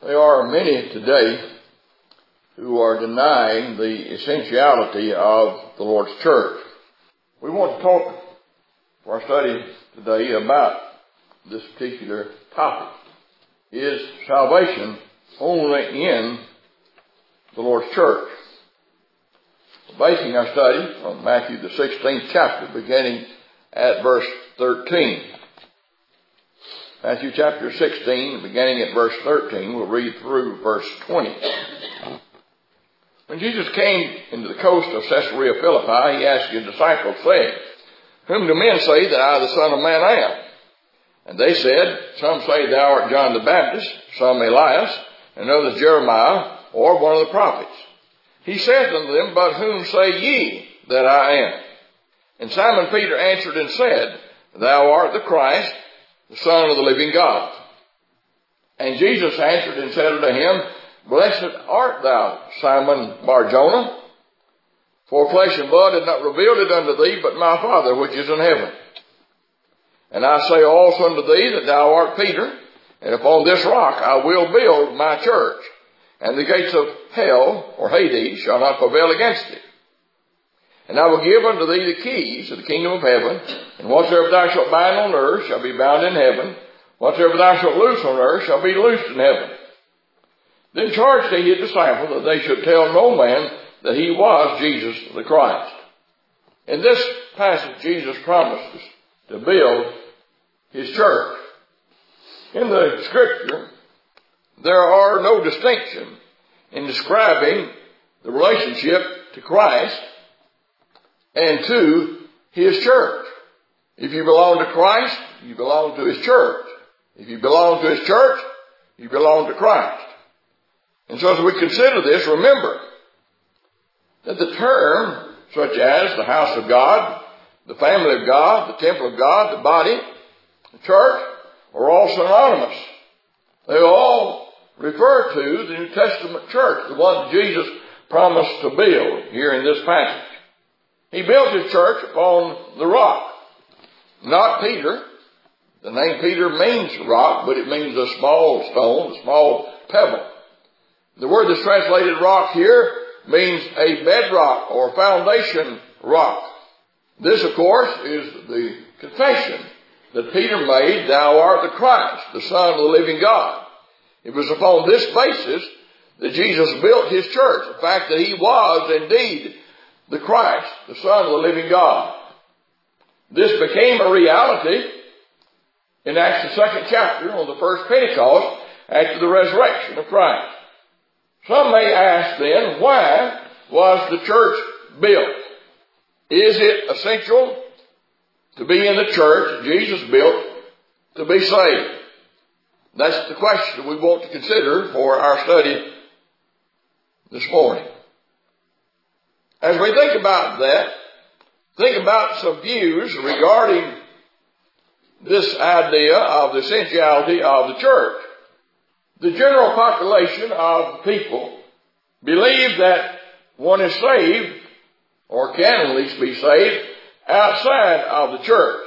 There are many today who are denying the essentiality of the Lord's church. We want to talk for our study today about this particular topic. Is salvation only in the Lord's church? We're basing our study on Matthew the 16th chapter, beginning at verse 13. Matthew chapter 16, beginning at verse 13, we'll read through verse 20. When Jesus came into the coast of Caesarea Philippi, he asked his disciples, saying, "Whom do men say that I, the Son of Man, am?" And they said, "Some say thou art John the Baptist, some Elias, and others Jeremiah, or one of the prophets." He said unto them, "But whom say ye that I am?" And Simon Peter answered and said, "Thou art the Christ, the Son of the living God." And Jesus answered and said unto him, "Blessed art thou, Simon Bar-Jonah, for flesh and blood hath not revealed it unto thee, but my Father which is in heaven. And I say also unto thee that thou art Peter, and upon this rock I will build my church, and the gates of hell, or Hades, shall not prevail against it. And I will give unto thee the keys of the kingdom of heaven, and whatsoever thou shalt bind on earth shall be bound in heaven, whatsoever thou shalt loose on earth shall be loosed in heaven." Then charged he his disciples that they should tell no man that he was Jesus the Christ. In this passage, Jesus promises to build his church. In the Scripture, there are no distinction in describing the relationship to Christ and to his church. If you belong to Christ, you belong to his church. If you belong to his church, you belong to Christ. And so as we consider this, remember that the term, such as the house of God, the family of God, the temple of God, the body, the church, are all synonymous. They all refer to the New Testament church, the one that Jesus promised to build here in this passage. He built his church upon the rock, not Peter. The name Peter means rock, but it means a small stone, a small pebble. The word that's translated rock here means a bedrock or foundation rock. This, of course, is the confession that Peter made, "Thou art the Christ, the Son of the living God." It was upon this basis that Jesus built his church, the fact that he was indeed the Christ, the Son of the living God. This became a reality in Acts the 2nd chapter on the first Pentecost after the resurrection of Christ. Some may ask then, why was the church built? Is it essential to be in the church Jesus built to be saved? That's the question we want to consider for our study this morning. As we think about that, think about some views regarding this idea of the essentiality of the church. The general population of people believe that one is saved, or can at least be saved, outside of the church.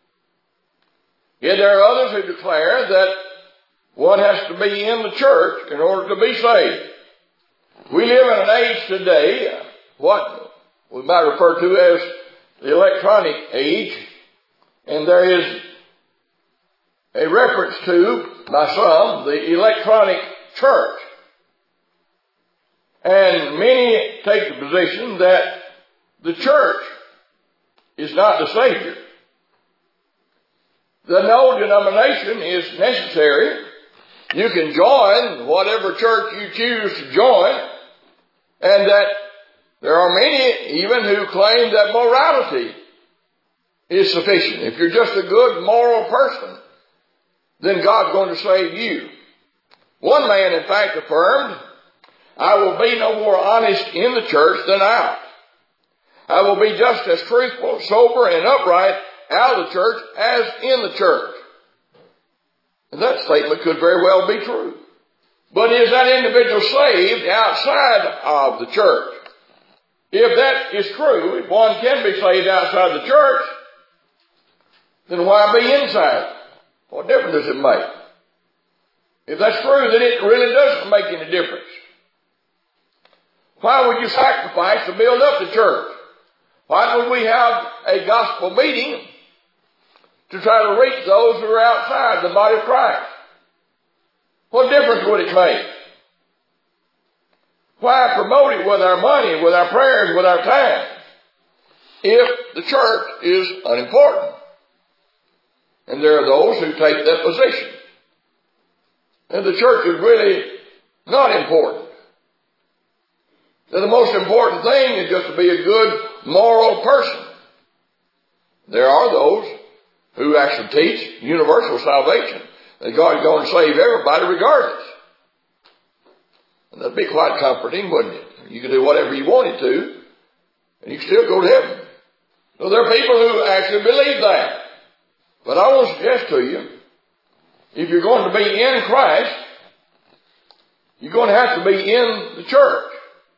Yet there are others who declare that one has to be in the church in order to be saved. We live in an age today, what we might refer to as the electronic age, and there is a reference to, by some, the electronic church. And many take the position that the church is not the Savior. That no denomination is necessary. You can join whatever church you choose to join, and that there are many even who claim that morality is sufficient. If you're just a good moral person, then God's going to save you. One man, in fact, affirmed, "I will be no more honest in the church than out. I will be just as truthful, sober, and upright out of the church as in the church." And that statement could very well be true. But is that individual saved outside of the church? If that is true, if one can be saved outside the church, then why be inside? What difference does it make? If that's true, then it really doesn't make any difference. Why would you sacrifice to build up the church? Why would we have a gospel meeting to try to reach those who are outside the body of Christ? What difference would it make? Why promote it with our money, with our prayers, with our time, if the church is unimportant? And there are those who take that position. And the church is really not important. That the most important thing is just to be a good moral person. There are those who actually teach universal salvation, that God is going to save everybody regardless. And that'd be quite comforting, wouldn't it? You could do whatever you wanted to, and you could still go to heaven. So there are people who actually believe that. But I want to suggest to you, if you're going to be in Christ, you're going to have to be in the church.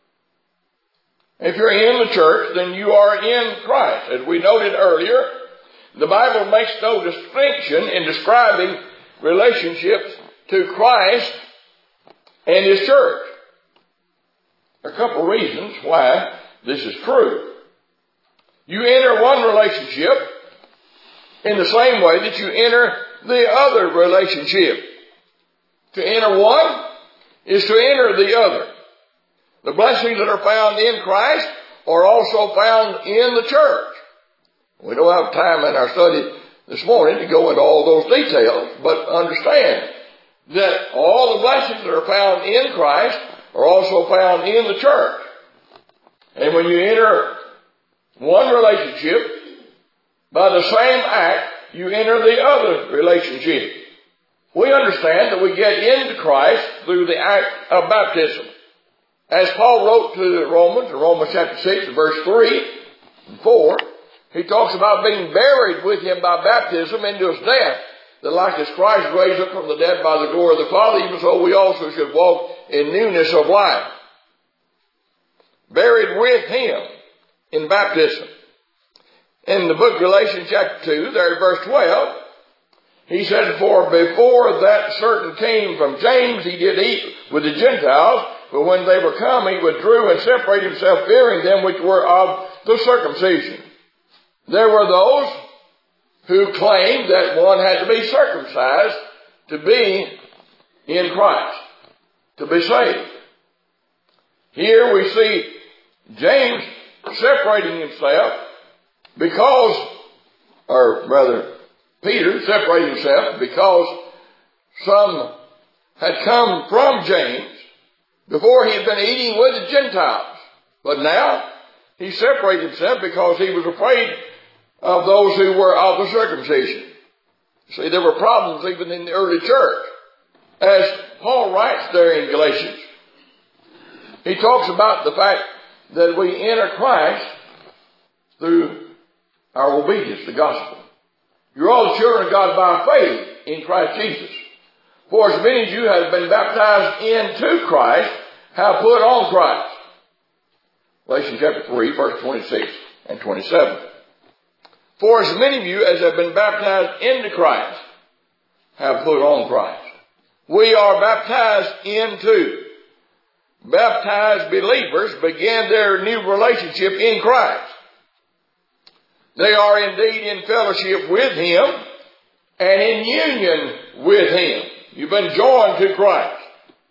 If you're in the church, then you are in Christ. As we noted earlier, the Bible makes no distinction in describing relationships to Christ and His church. There are a couple of reasons why this is true. You enter one relationship in the same way that you enter the other relationship. To enter one is to enter the other. The blessings that are found in Christ are also found in the church. We don't have time in our study this morning to go into all those details, but understand that all the blessings that are found in Christ are also found in the church. And when you enter one relationship, by the same act, you enter the other relationship. We understand that we get into Christ through the act of baptism. As Paul wrote to the Romans, in Romans chapter 6, verse 3 and 4, he talks about being buried with Him by baptism into His death, that like as Christ raised up from the dead by the glory of the Father, even so we also should walk in newness of life. Buried with Him in baptism. In the book of Galatians chapter 2, there in verse 12, he said, "For before that certain came from James, he did eat with the Gentiles, but when they were come, he withdrew and separated himself, fearing them which were of the circumcision." There were those who claimed that one had to be circumcised to be in Christ, to be saved. Here we see James separating himself because, or rather, Peter separating himself because some had come from James before he had been eating with the Gentiles. But now he separated himself because he was afraid of those who were of the circumcision. See, there were problems even in the early church. As Paul writes there in Galatians, he talks about the fact that we enter Christ through our obedience to the gospel. You're all the children of God by faith in Christ Jesus. For as many of you have been baptized into Christ, have put on Christ. Galatians chapter 3, verse 26 and 27. For as many of you as have been baptized into Christ, have put on Christ. We are baptized into. Baptized believers begin their new relationship in Christ. They are indeed in fellowship with Him and in union with Him. You've been joined to Christ.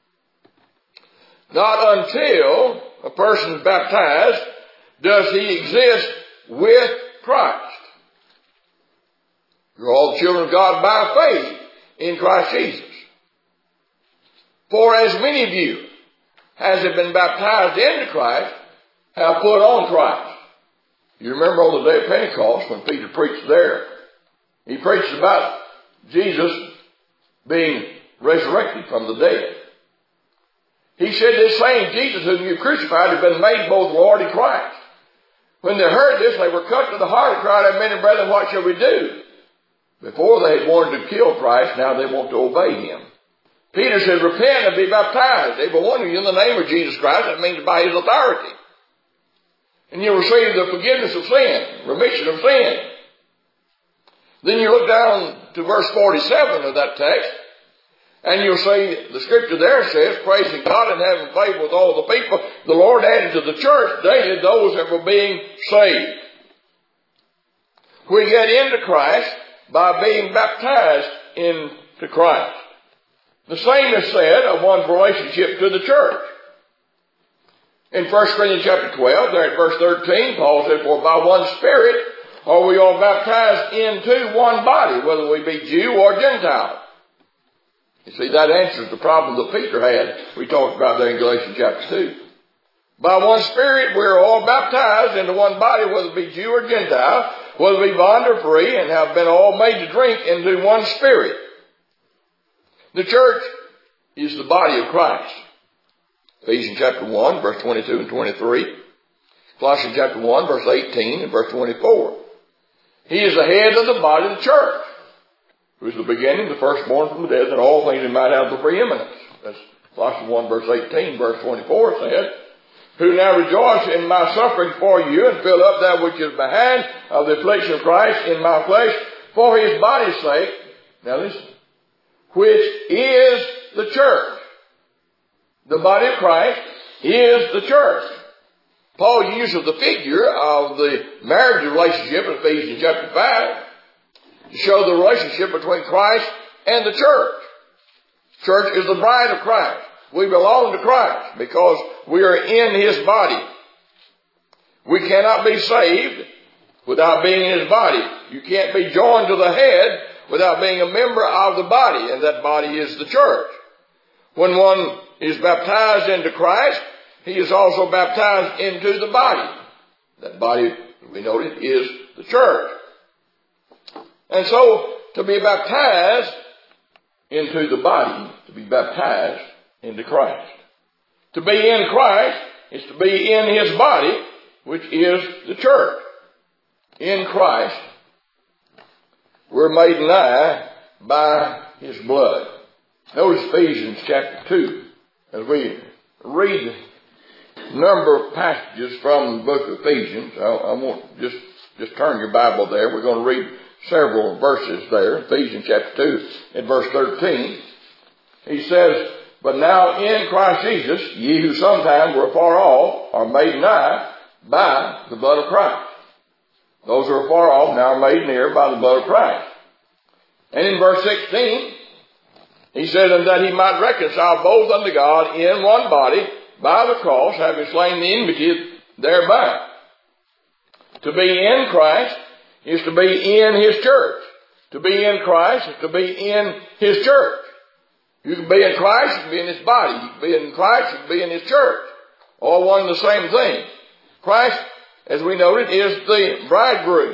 Not until a person is baptized does he exist with Christ. You're all the children of God by faith in Christ Jesus. For as many of you as have been baptized into Christ have put on Christ. You remember on the day of Pentecost when Peter preached there, he preached about Jesus being resurrected from the dead. He said this same Jesus whom you crucified has been made both Lord and Christ. When they heard this, they were cut to the heart and cried out, "Men and brethren, what shall we do?" Before they had wanted to kill Christ, now they want to obey Him. Peter said, "Repent and be baptized, every one of you, in the name of Jesus Christ." That means by His authority. And you'll receive the forgiveness of sin, remission of sin. Then you look down to verse 47 of that text, And you'll see the scripture there says, praising God and having favor with all the people, the Lord added to the church daily those that were being saved. We get into Christ by being baptized into Christ. The same is said of one's relationship to the church. In 1 Corinthians chapter 12, there at verse 13, Paul said, for by one Spirit are we all baptized into one body, whether we be Jew or Gentile. You see, that answers the problem that Peter had. We talked about there in Galatians chapter 2. By one Spirit we are all baptized into one body, whether it be Jew or Gentile, whether it be bond or free, and have been all made to drink into one Spirit. The church is the body of Christ. Ephesians chapter 1, verse 22 and 23. Colossians chapter 1, verse 18 and verse 24. He is the head of the body of the church, who is the beginning, the firstborn from the dead, that all things might have the preeminence. That's Colossians 1, verse 18, verse 24 said, who now rejoice in my suffering for you, and fill up that which is behind of the affliction of Christ in my flesh, for his body's sake. Now listen. Which is the church. The body of Christ is the church. Paul uses the figure of the marriage relationship in Ephesians chapter 5 to show the relationship between Christ and the church. Church is the bride of Christ. We belong to Christ because we are in his body. We cannot be saved without being in his body. You can't be joined to the head without being a member of the body, and that body is the church. When one is baptized into Christ, he is also baptized into the body. That body, we noted, is the church. And so, to be baptized into the body, to be baptized into Christ. To be in Christ is to be in his body, which is the church. In Christ, we're made nigh by his blood. Notice Ephesians chapter 2. As we read a number of passages from the book of Ephesians, I won't just turn your Bible there. We're going to read several verses there. Ephesians chapter 2 and verse 13. He says, but now in Christ Jesus, ye who sometime were far off are made nigh by the blood of Christ. Those who are far off now are made near by the blood of Christ. And in verse 16, he says, and that he might reconcile both unto God in one body by the cross, having slain the enmity thereby. To be in Christ is to be in his church. To be in Christ is to be in his church. You can be in Christ, you can be in his body. You can be in Christ, you can be in his church. All one and the same thing. Christ, as we noted, is the bridegroom.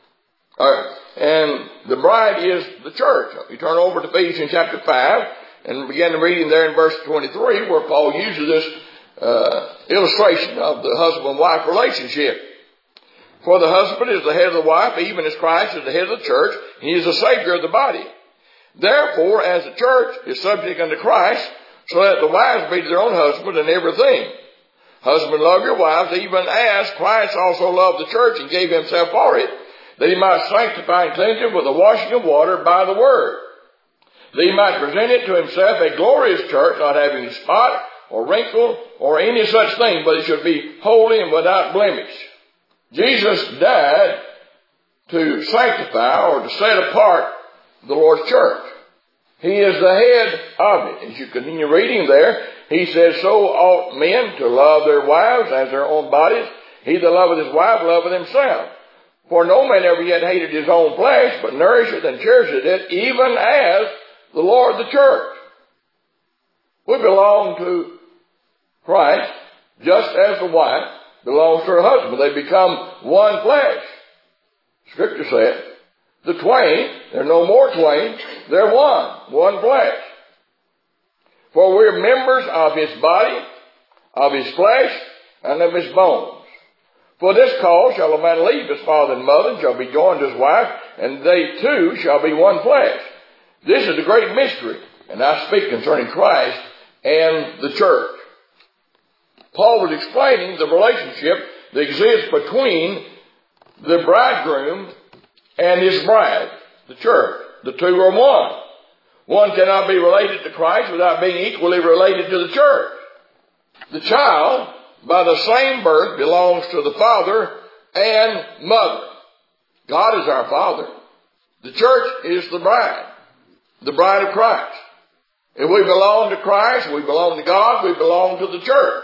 And the bride is the church. You turn over to Ephesians chapter 5 and begin reading there in verse 23 where Paul uses this illustration of the husband-wife relationship. For the husband is the head of the wife, even as Christ is the head of the church. He is the Savior of the body. Therefore, as the church is subject unto Christ, so let the wives be to their own husband in everything. Husband, love your wives, even as Christ also loved the church and gave himself for it, that he might sanctify and cleanse it with the washing of water by the word, that he might present it to himself a glorious church, not having spot or wrinkle or any such thing, but it should be holy and without blemish. Jesus died to sanctify or to set apart the Lord's church. He is the head of it. As you continue reading there, he says, so ought men to love their wives as their own bodies. He that loveth his wife loveth himself. For no man ever yet hated his own flesh, but nourisheth and cherisheth it, even as the Lord the church. We belong to Christ, just as the wife belongs to her husband. They become one flesh. Scripture said, the twain, they're no more twain, they're one flesh. For we're members of his body, of his flesh, and of his bones. For this cause shall a man leave his father and mother, and shall be joined to his wife, and they two shall be one flesh. This is a great mystery, and I speak concerning Christ and the church. Paul was explaining the relationship that exists between the bridegroom and his bride, the church. The two are one. One cannot be related to Christ without being equally related to the church. The child, by the same birth, belongs to the father and mother. God is our Father. The church is the bride of Christ. If we belong to Christ, we belong to God, we belong to the church.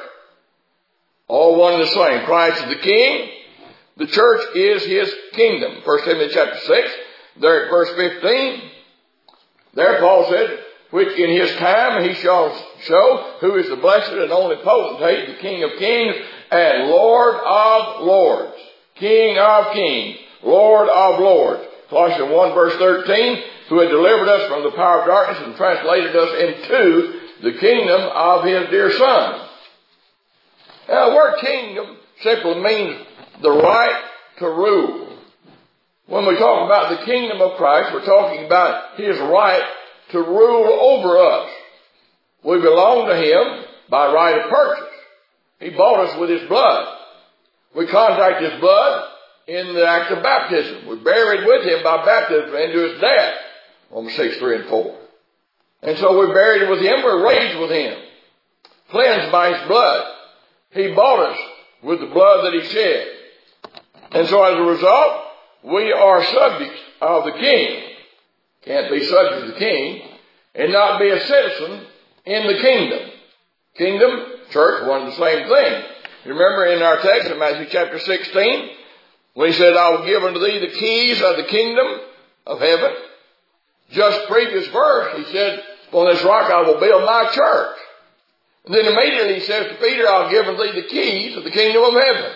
All one and the same. Christ is the King. The church is His kingdom. 1 Timothy chapter 6, there at verse 15. There Paul said, which in His time He shall show who is the blessed and only potentate, the King of kings and Lord of lords. King of kings, Lord of lords. Colossians 1 verse 13, who had delivered us from the power of darkness and translated us into the kingdom of His dear Son. Now, the word kingdom simply means the right to rule. When we talk about the kingdom of Christ, we're talking about His right to rule over us. We belong to Him by right of purchase. He bought us with His blood. We contact His blood in the act of baptism. We're buried with Him by baptism into His death. Romans 6, 3 and 4. And so we're buried with Him, we're raised with Him. Cleansed by His blood. He bought us with the blood that He shed. And so as a result, we are subjects of the King. Can't be subject to the King and not be a citizen in the kingdom. Kingdom, church, one and the same thing. You remember in our text in Matthew chapter 16, when He said, I will give unto thee the keys of the kingdom of heaven. Just previous verse, He said, upon this rock I will build my church. And then immediately He says to Peter, I'll give unto thee the keys of the kingdom of heaven.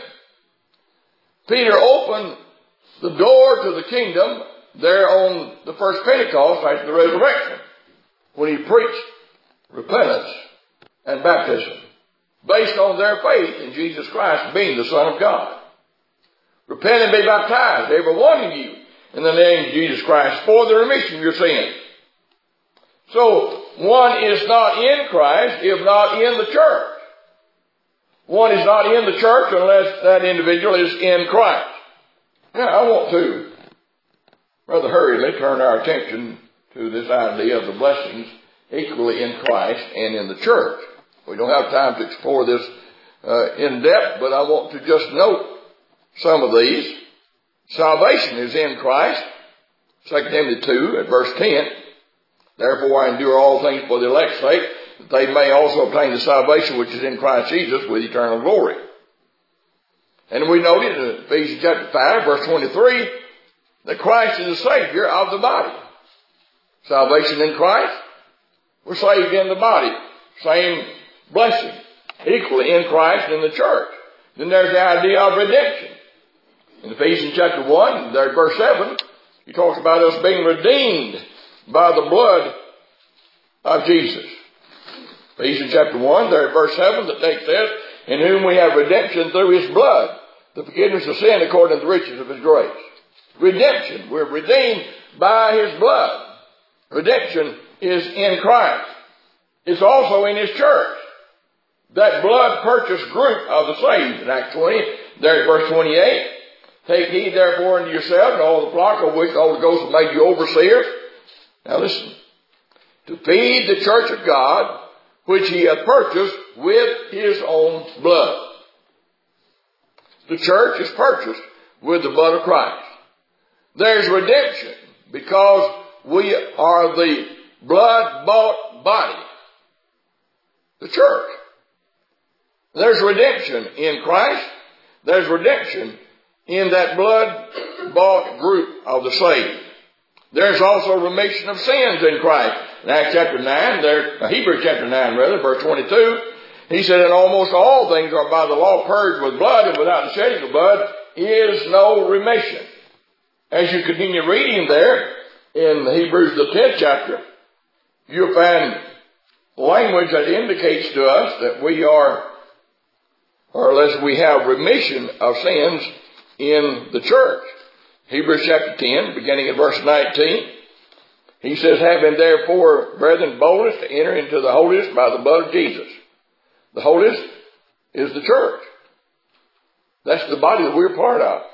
Peter opened the door to the kingdom there on the first Pentecost after the resurrection, when He preached repentance and baptism based on their faith in Jesus Christ being the Son of God. Repent and be baptized, every one of you, in the name of Jesus Christ for the remission of your sins. So, one is not in Christ if not in the church. One is not in the church unless that individual is in Christ. Now, I want to rather hurriedly turn our attention to this idea of the blessings equally in Christ and in the church. We don't have time to explore this in depth, but I want to just note some of these. Salvation is in Christ. 2 Timothy 2 at verse 10. Therefore I endure all things for the elect's sake, that they may also obtain the salvation which is in Christ Jesus with eternal glory. And we noted in Ephesians chapter 5 verse 23 that Christ is the Savior of the body. Salvation in Christ. We're saved in the body. Same blessing. Equally in Christ and in the church. Then there's the idea of redemption. In Ephesians chapter 1, there at verse 7, He talks about us being redeemed by the blood of Jesus. Ephesians chapter 1, there at verse 7, the text says, in whom we have redemption through His blood, the forgiveness of sin according to the riches of His grace. Redemption. We're redeemed by His blood. Redemption is in Christ. It's also in His church. That blood-purchased group of the saved. In Acts 20, there at verse 28, take heed therefore unto yourself and all the flock of which the Holy Ghost has made you overseers. Now listen. To feed the church of God, which He hath purchased with His own blood. The church is purchased with the blood of Christ. There's redemption because we are the blood-bought body. The church. There's redemption in Christ. There's redemption in that blood-bought group of the saved. There's also remission of sins in Christ. In Acts chapter 9, Hebrews chapter 9 rather, verse 22, He said, and almost all things are by the law purged with blood, and without the shedding of blood is no remission. As you continue reading there in Hebrews the 10th chapter, you'll find language that indicates to us that we are, or unless we have remission of sins in the church. Hebrews chapter 10, beginning at verse 19, he says, having therefore, brethren, boldness to enter into the holiest by the blood of Jesus. The holiest is the church. That's the body that we're part of.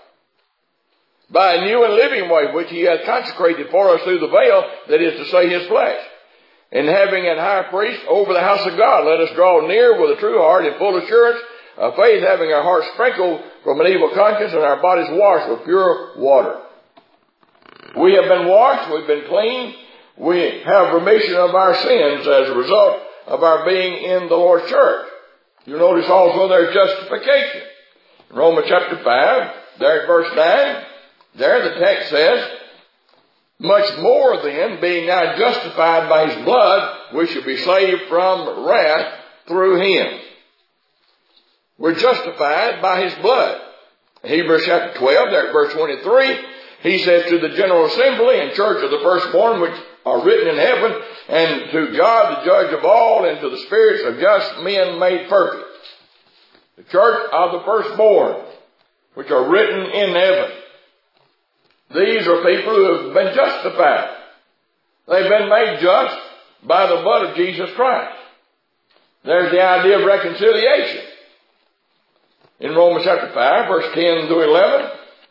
By a new and living way, which He hath consecrated for us through the veil, that is to say, His flesh. And having an high priest over the house of God, let us draw near with a true heart and full assurance of faith, having our hearts sprinkled from an evil conscience and our bodies washed with pure water. We have been washed, we've been cleaned, we have remission of our sins as a result of our being in the Lord's church. You notice also there's justification. In Romans chapter 5, there at verse 9, there the text says, much more then, being now justified by his blood, we shall be saved from wrath through him. We're justified by his blood. In Hebrews chapter 12, there at verse 23, he says, to the general assembly and church of the firstborn which are written in heaven, and to God the judge of all, and to the spirits of just men made perfect. The church of the firstborn which are written in heaven. These are people who have been justified. They've been made just by the blood of Jesus Christ. There's the idea of reconciliation. In Romans chapter 5, verse 10 to 11,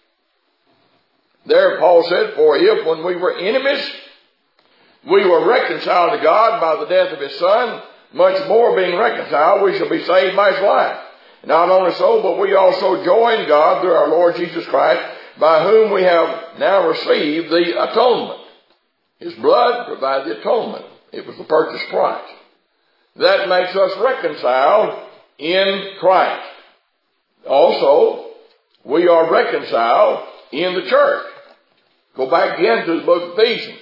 there Paul said, for if when we were enemies, we were reconciled to God by the death of his Son, much more being reconciled, we shall be saved by his life. Not only so, but we also join God through our Lord Jesus Christ, by whom we have now received the atonement. His blood provided the atonement. It was the purchase price. That makes us reconciled in Christ. Also, we are reconciled in the church. Go back again to the book of Ephesians.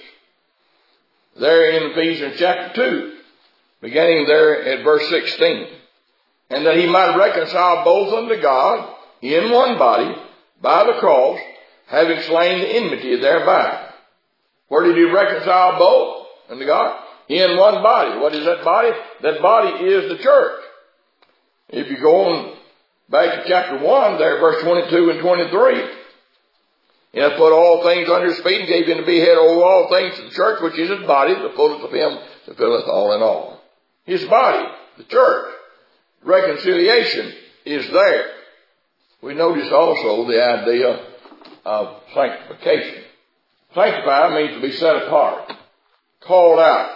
There in Ephesians chapter 2, beginning there at verse 16. And that he might reconcile both unto God in one body by the cross, having slain the enmity thereby. Where did he reconcile both unto God? In one body. What is that body? That body is the church. If you go on back to chapter 1, there, verse 22 and 23. He hath put all things under his feet and gave him to be head over all things to the church, which is his body, the fullness of him that filleth all in all. His body, the church. Reconciliation is there. We notice also the idea of sanctification. Sanctify means to be set apart, called out.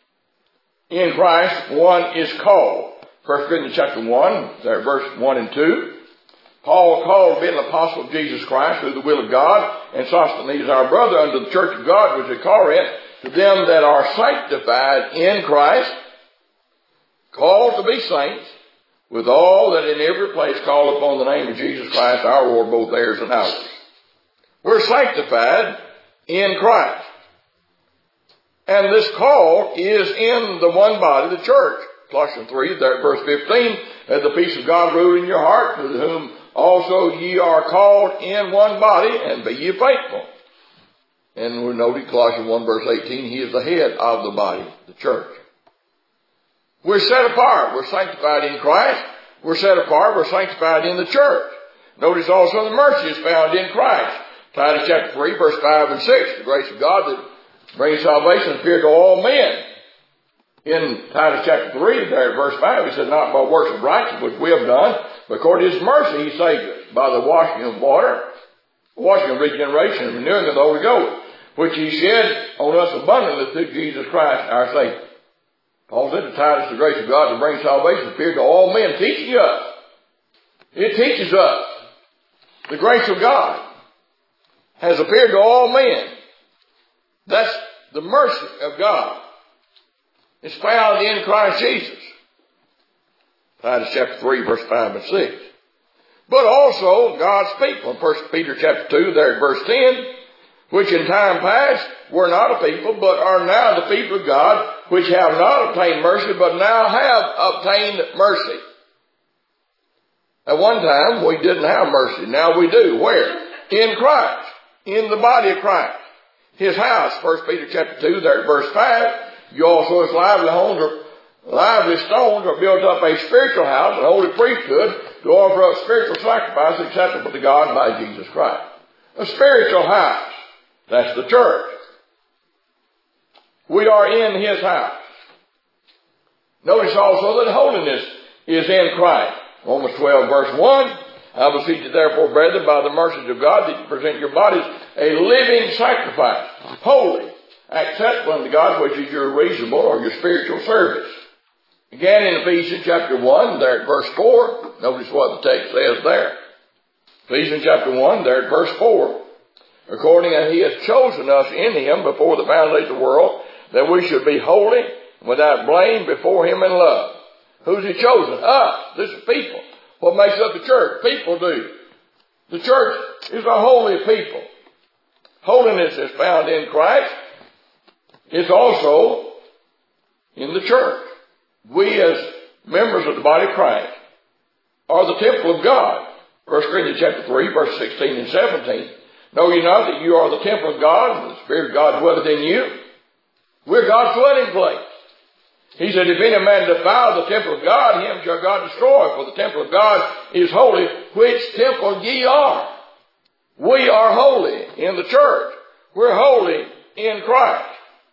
In Christ, one is called. 1 Corinthians chapter 1, there, verse 1 and 2. Paul called being an apostle of Jesus Christ through the will of God, and Sosthenes our brother unto the church of God which at Corinth, to them that are sanctified in Christ, called to be saints, with all that in every place call upon the name of Jesus Christ our Lord, both theirs and ours. We're sanctified in Christ. And this call is in the one body, the church. Colossians 3, there, verse 15, let the peace of God rule in your heart, to whom also ye are called in one body, and be ye faithful. And we noted Colossians 1, verse 18, he is the head of the body, the church. We're set apart. We're sanctified in Christ. We're set apart. We're sanctified in the church. Notice also the mercy is found in Christ. Titus chapter 3, verse 5 and 6, the grace of God that brings salvation appeared to all men. In Titus chapter 3, there at verse 5, he says, not by works of righteousness which we have done, but according to his mercy he saved us by the washing of water, washing of regeneration, and renewing of the Holy Ghost, which he shed on us abundantly through Jesus Christ our Savior. Paul said to Titus, the grace of God to bring salvation appeared to all men, teaching us. It teaches us. The grace of God has appeared to all men. That's the mercy of God. It's found in Christ Jesus. Titus chapter 3, verse 5 and 6. But also God's people. In 1 Peter chapter 2, there at verse 10, which in time past were not a people, but are now the people of God, which have not obtained mercy, but now have obtained mercy. At one time, we didn't have mercy. Now we do. Where? In Christ. In the body of Christ. His house, 1 Peter chapter 2, there at verse 5, you also as lively stones are built up a spiritual house, a holy priesthood, to offer up spiritual sacrifice acceptable to God by Jesus Christ. A spiritual house. That's the church. We are in his house. Notice also that holiness is in Christ. Romans 12 verse 1. I beseech you therefore, brethren, by the mercies of God, that you present your bodies a living sacrifice, holy, acceptable unto God, which is your reasonable or your spiritual service. Again in Ephesians chapter 1, there at verse 4, notice what the text says there. Ephesians chapter 1, there at verse 4. According as he has chosen us in him before the foundation of the world, that we should be holy, without blame before him in love. Who's he chosen? Us. This is people. What makes up the church? People do. The church is a holy people. Holiness is found in Christ. It's also in the church. We as members of the body of Christ are the temple of God. 1 Corinthians chapter 3, verse 16 and 17. Know ye not that you are the temple of God, and the Spirit of God dwelleth in you? We're God's dwelling place. He said, if any man defile the temple of God, him shall God destroy, for the temple of God is holy, which temple ye are. We are holy in the church. We're holy in Christ.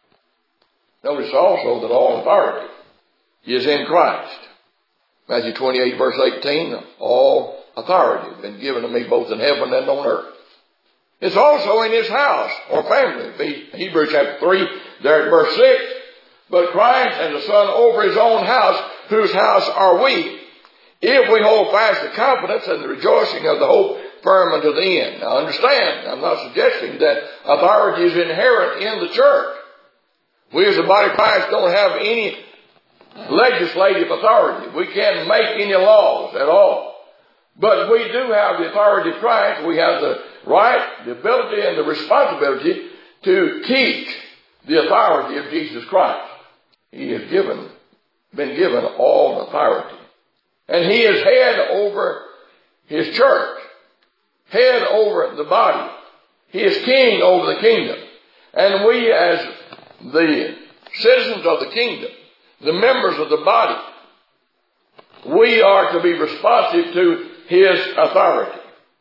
Notice also that all authority is in Christ. Matthew 28, verse 18, all authority has been given to me both in heaven and on earth. It's also in his house or family. Hebrews chapter 3, there at verse 6. But Christ and the Son over his own house, whose house are we, if we hold fast the confidence and the rejoicing of the hope firm unto the end. Now understand, I'm not suggesting that authority is inherent in the church. We as the body of Christ don't have any legislative authority. We can't make any laws at all. But we do have the authority of Christ. We have the right, the ability, and the responsibility to teach the authority of Jesus Christ. He has been given all authority. And he is head over his church, head over the body. He is king over the kingdom. And we as the citizens of the kingdom, the members of the body, we are to be responsive to his authority.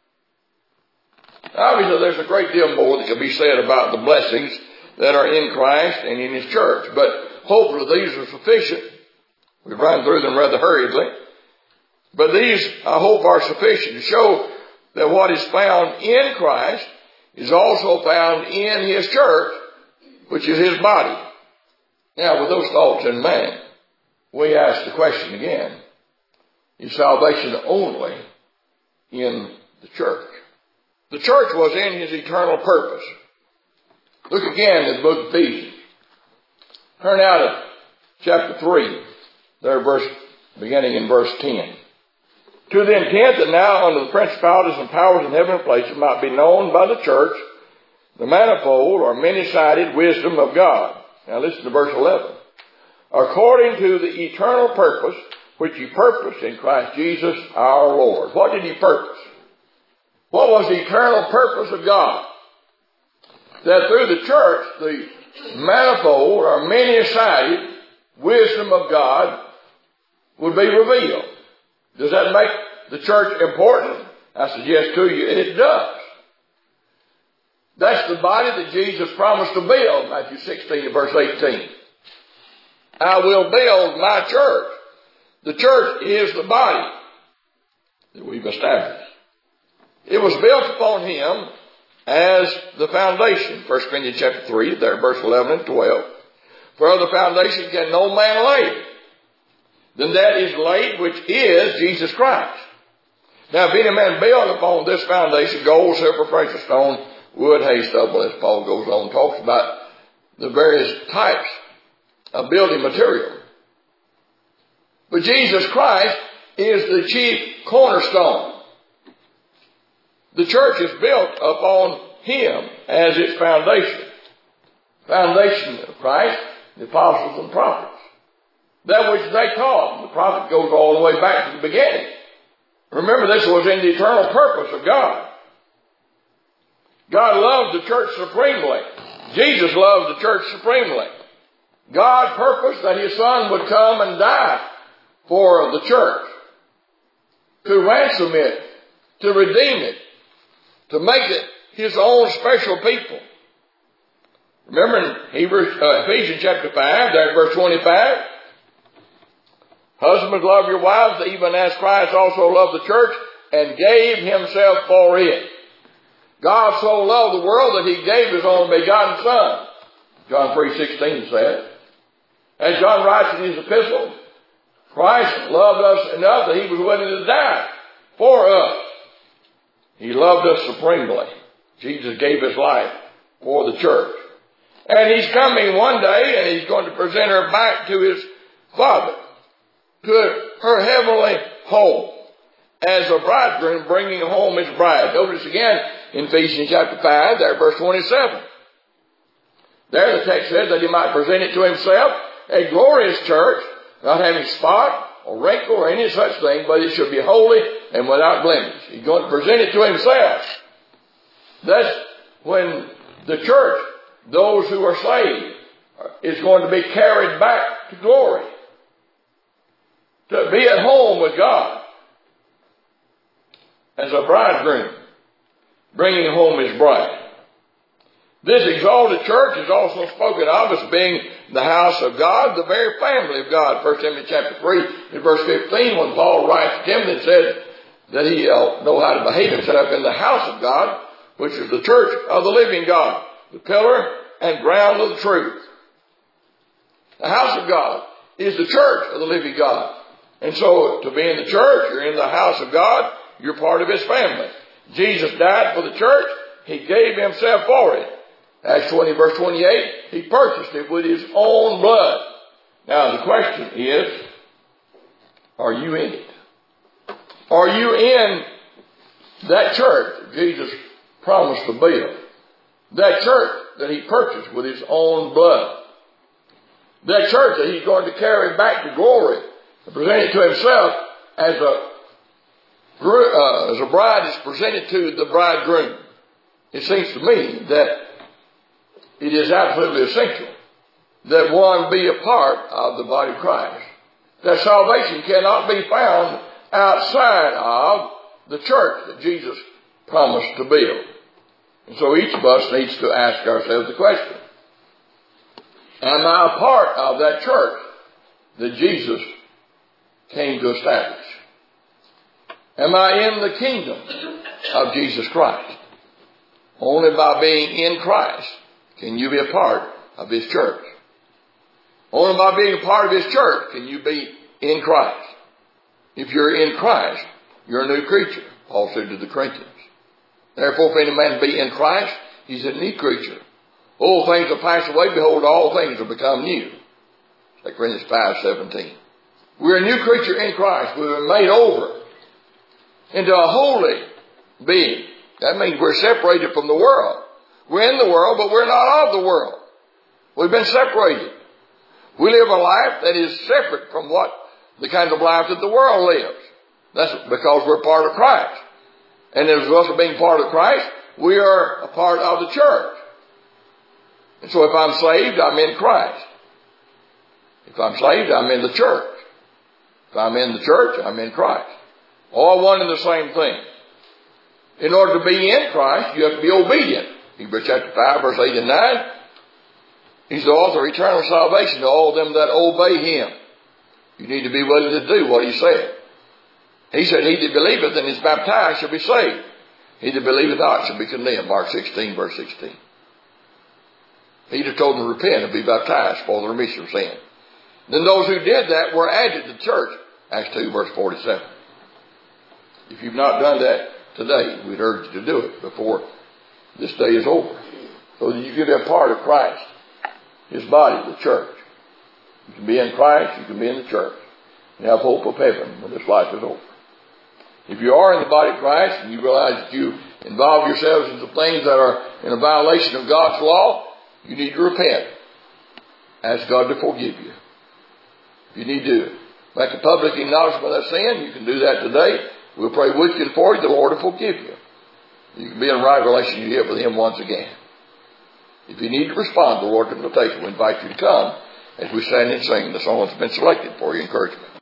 Obviously, there's a great deal more that can be said about the blessings that are in Christ and in his church, but hopefully these are sufficient. We've run through them rather hurriedly, but these, I hope, are sufficient to show that what is found in Christ is also found in his church, which is his body. Now, with those thoughts in mind, we ask the question again, is salvation only in the church? The church was in his eternal purpose. Look again at the book of Ephesians. Turn out at chapter 3, there beginning in verse 10. To the intent that now under the principalities and powers in heavenly places might be known by the church the manifold or many-sided wisdom of God. Now listen to verse 11. According to the eternal purpose which he purposed in Christ Jesus our Lord. What did he purpose? What was the eternal purpose of God? That through the church, the manifold or many-sided wisdom of God would be revealed. Does that make the church important? I suggest to you it does. That's the body that Jesus promised to build, Matthew 16 verse 18. I will build my church. The church is the body that we've established. It was built upon him as the foundation. 1 Corinthians chapter 3, there verse 11 and 12. For other foundation can no man lay than that is laid which is Jesus Christ. Now if any man build upon this foundation, gold, silver, precious stone, wood, hay, stubble, as Paul goes on, talks about the various types of building material. But Jesus Christ is the chief cornerstone. The church is built upon him as its foundation. Foundation of Christ, the apostles and prophets. That which they taught. The prophet goes all the way back to the beginning. Remember, this was in the eternal purpose of God. God loved the church supremely. Jesus loved the church supremely. God purposed that his Son would come and die for the church, to ransom it, to redeem it, to make it his own special people. Remember in Ephesians chapter 5, there in verse 25, husbands, love your wives, even as Christ also loved the church and gave himself for it. God so loved the world that he gave his only begotten Son, John 3:16 says. As John writes in his epistle, Christ loved us enough that he was willing to die for us. He loved us supremely. Jesus gave his life for the church. And he's coming one day and he's going to present her back to his Father, to her heavenly home, as a bridegroom bringing home his bride. Notice again in Ephesians chapter 5, there verse 27. There the text says that he might present it to himself, a glorious church, not having spot or wrinkle or any such thing, but it should be holy and without blemish. He's going to present it to himself. That's when the church, those who are saved, is going to be carried back to glory, to be at home with God as a bridegroom bringing home his bride. This exalted church is also spoken of as being the house of God, the very family of God. 1 Timothy chapter 3 in verse 15, when Paul writes to Timothy and says that he know how to behave himself in the house of God, which is the church of the living God, the pillar and ground of the truth. The house of God is the church of the living God. And so to be in the church, you're in the house of God, you're part of his family. Jesus died for the church. He gave himself for it. Acts 20 verse 28, he purchased it with his own blood. Now the question is, are you in it? Are you in that church that Jesus promised to build? That church that he purchased with his own blood? That church that he's going to carry back to glory and present it to himself as a bride is presented to the bridegroom. It seems to me that it is absolutely essential that one be a part of the body of Christ. That salvation cannot be found outside of the church that Jesus promised to build. And so each of us needs to ask ourselves the question, am I a part of that church that Jesus came to establish? Am I in the kingdom of Jesus Christ? Only by being in Christ can you be a part of his church. Only by being a part of his church can you be in Christ. If you're in Christ, you're a new creature. Paul said to the Corinthians. Therefore, if any man be in Christ, he's a new creature. Old things will pass away. Behold, all things will become new. 2 Corinthians 5:17. We're a new creature in Christ. We've been made over into a holy being. That means we're separated from the world. We're in the world, but we're not of the world. We've been separated. We live a life that is separate from the kind of life that the world lives. That's because we're part of Christ. And as well as being part of Christ, we are a part of the church. And so if I'm saved, I'm in Christ. If I'm saved, I'm in the church. If I'm in the church, I'm in Christ. All one and the same thing. In order to be in Christ, you have to be obedient. Hebrews chapter 5, verse 8 and 9. He's the author of eternal salvation to all them that obey him. You need to be willing to do what he said. He said, he that believeth and is baptized shall be saved. He that believeth not shall be condemned. Mark 16, verse 16. He that told them to repent and be baptized for the remission of sin. Then those who did that were added to the church. Acts 2, verse 47. If you've not done that today, we'd urge you to do it before this day is over, so that you can be a part of Christ, his body, the church. You can be in Christ, you can be in the church, and have hope of heaven when this life is over. If you are in the body of Christ and you realize that you involve yourselves in some things that are in a violation of God's law, you need to repent. Ask God to forgive you. If you need to make a public acknowledgement of sin, you can do that today. We'll pray with you and for you. The Lord will forgive you. You can be in a right relationship with him once again. If you need to respond to the Lord's invitation, we invite you to come as we stand and sing the song that's been selected for your encouragement.